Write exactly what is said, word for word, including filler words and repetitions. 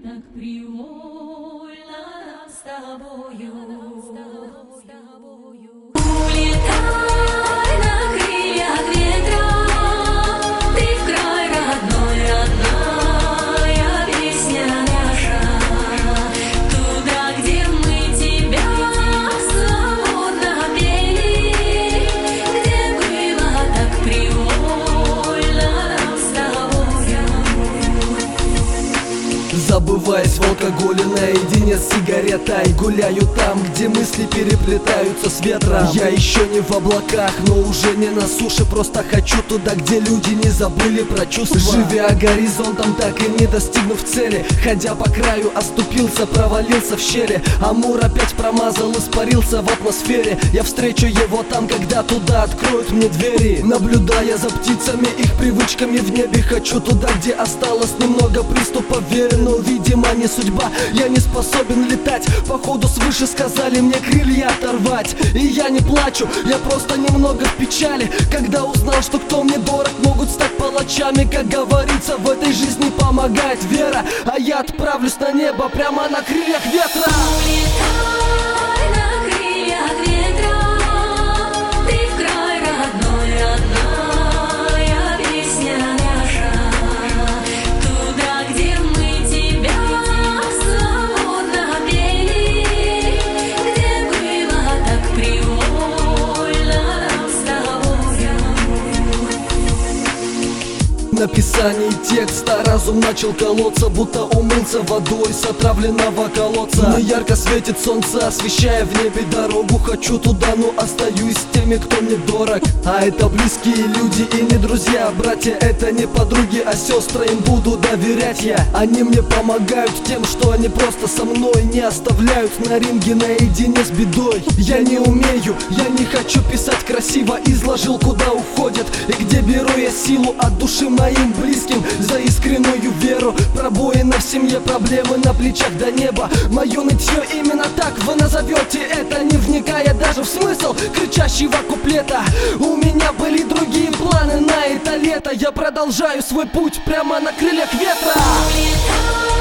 так привольно нам с тобою. Улетай на крыльях ветра, ты в край родной, родная песня наша. Туда, где мы тебя свободно пели, где было так привольно нам с тобою. Забываясь в алкоголе наедине с сигаретой, гуляю там, где мысли переплетаются с ветром. Я еще не в облаках, но уже не на суше. Просто хочу туда, где люди не забыли про чувства. Живя горизонтом, так и не достигнув цели, ходя по краю, оступился, провалился в щели. Амур опять промазал, испарился в атмосфере. Я встречу его там, когда туда откроют мне двери. Наблюдая за птицами, их привычками в небе, хочу туда, где осталось немного приступа веры. Но, видимо, не судьба, я не способен летать. Походу свыше сказали мне крылья оторвать. И я не плачу, я просто немного в печали, когда узнал, что кто мне дорог, могут стать палачами. Как говорится, в этой жизни помогает вера, а я отправлюсь на небо прямо на крыльях ветра. Улетай на крыльях ветра, ты в край родной, родная песня наша. Туда, где мы тебя свободно пели, где было так привольно нам с тобою. Написание текста разум начал колоться, будто умылся водой с отравленного колодца. Но ярко светит солнце, освещая в небе дорогу. Хочу туда, но остаюсь с теми, кто мне дорог. А это близкие люди и не друзья, братья, это не подруги, а сестры, им буду доверять я. Они мне помогают тем, что они просто со мной, не оставляют на ринге наедине с бедой. Я не умею, я не хочу писать красиво, изложил, куда уходят и где беру я силу от души моим близким за искреннюю веру. Пробоина в семье, проблемы на плечах до неба. Мое нытье именно так вы назовете это, не вникая даже в смысл кричащего куплета. У меня были другие планы на это лето. Я продолжаю свой путь прямо на крыльях ветра. Улетай